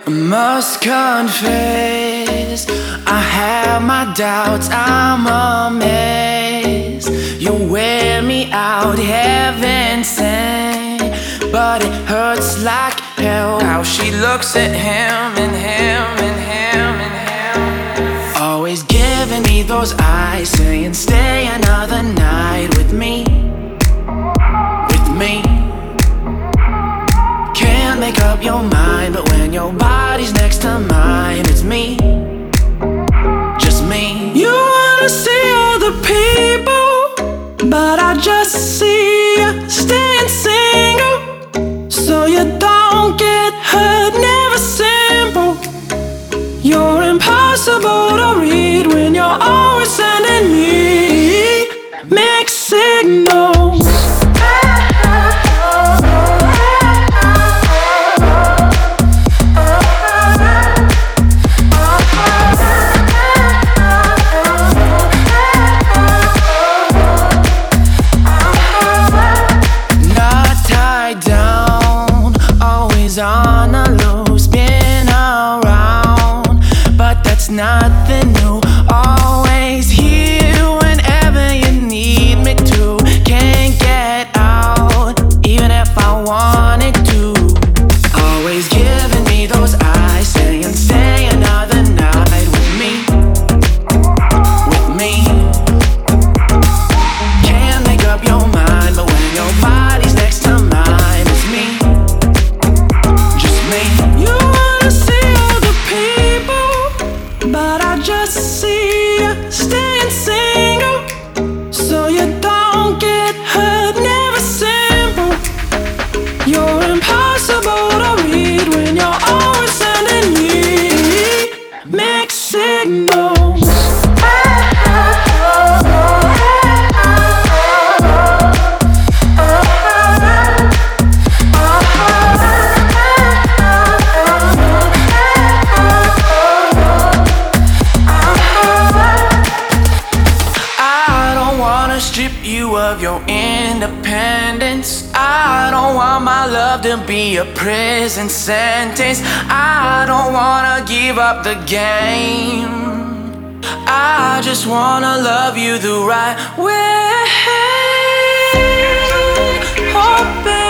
Must confess, I have my doubts, I'm amazed. You wear me out, heaven sent, but it hurts like hell how she looks at him and him and him and him. Always giving me those eyes, saying stay another night with me. With me. Can't make up your mind, but when your body's next to mine, it's me, just me. You wanna see other people, but I just see you staying single, so you don't get hurt, never simple. You're impossible to read when you're always sending me mixed signals. On a loose, been around, but that's nothing new. Always here whenever you need me to. Can't get out, even if I wanted to. Always giving me those eyes, saying stay another night with me. With me. Can't make up your mind, but when your body's next to mine, it's me. You wanna see other people, but I just see you staying single, so you don't get hurt, never simple. You're impossible to read when you're always sending me mixed signals. Strip you of your independence. I don't want my love to be a prison sentence. I don't wanna give up the game. I just wanna love you the right way. Oh, baby.